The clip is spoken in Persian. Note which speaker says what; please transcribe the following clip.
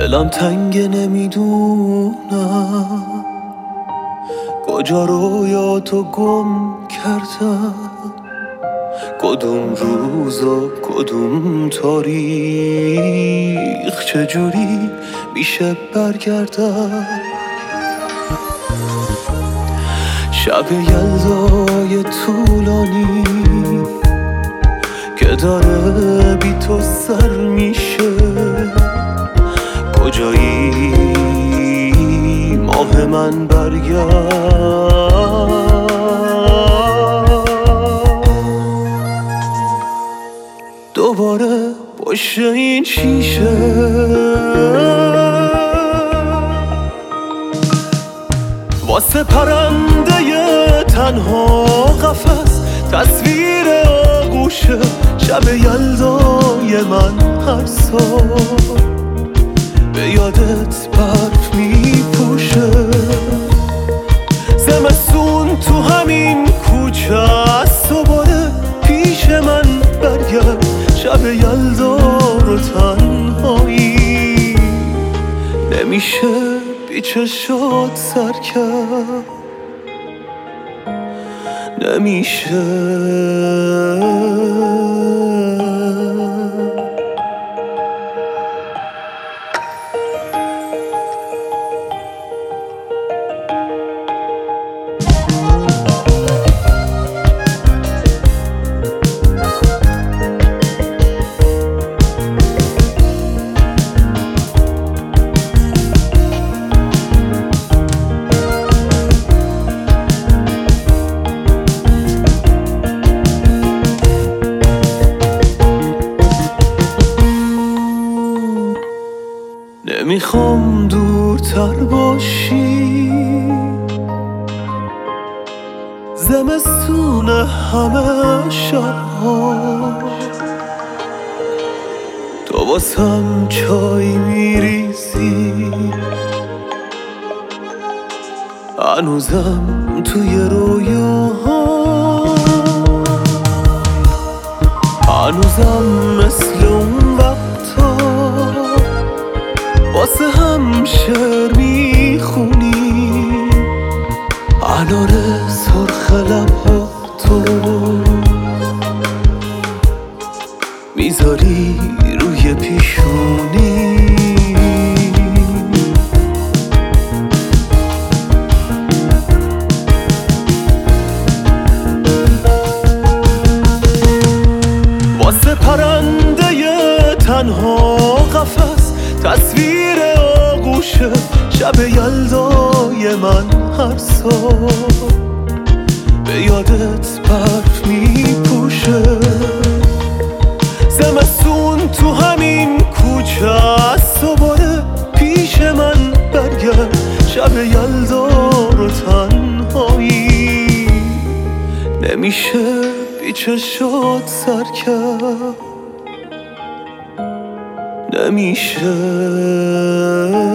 Speaker 1: دلم تنگه نمیدونم کجا رویاتو گم کردم، کدوم روز و کدوم تاریخ چجوری میشه برگردم. شب یلدای طولانی که داره بی تو سر میشه، کجایی ماه من برگرد. دوباره پشت این شیشه واسه پرنده تنها قفس تصویر آغوشه. شب یلدای من هر سال به یادت برف میپوشه. زمستون تو همین کوچه است، دوباره پیش من برگرد. شب یلدا رو تنهایی نمیشه بی چشات سر کرد، نمیشه. نمیخوام دورتر باشی، زمستون همه شبها تو واسم چای میریزی. هنوزم توی رویاها، هنوزم مثل اون وقتا واسه هم شعر میخونی. انار سرخ لباتو میذاری روی پیشونی. واسه پرنده تنها قفس تصویر آغوشه. شب یلدای من هر سال به یادت برف میپوشه. زمستون تو همین کوچه است، دوباره پیش من برگرد. شب یلدا رو تنهایی نمیشه بی چشات سر کرد، نمیشه.